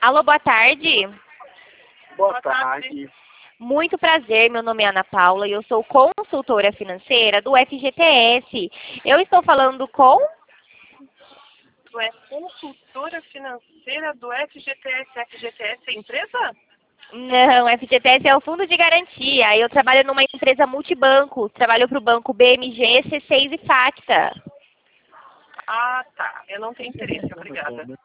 Alô, boa tarde. Boa tarde. Muito prazer, meu nome é Ana Paula e eu sou consultora financeira do FGTS. Eu estou falando com... Tu é consultora financeira do FGTS. FGTS é empresa? Não, FGTS é o Fundo de Garantia. Eu trabalho numa empresa multibanco. Trabalho para o banco BMG, C6 e Facta. Ah, tá. Eu não tenho interesse, obrigada.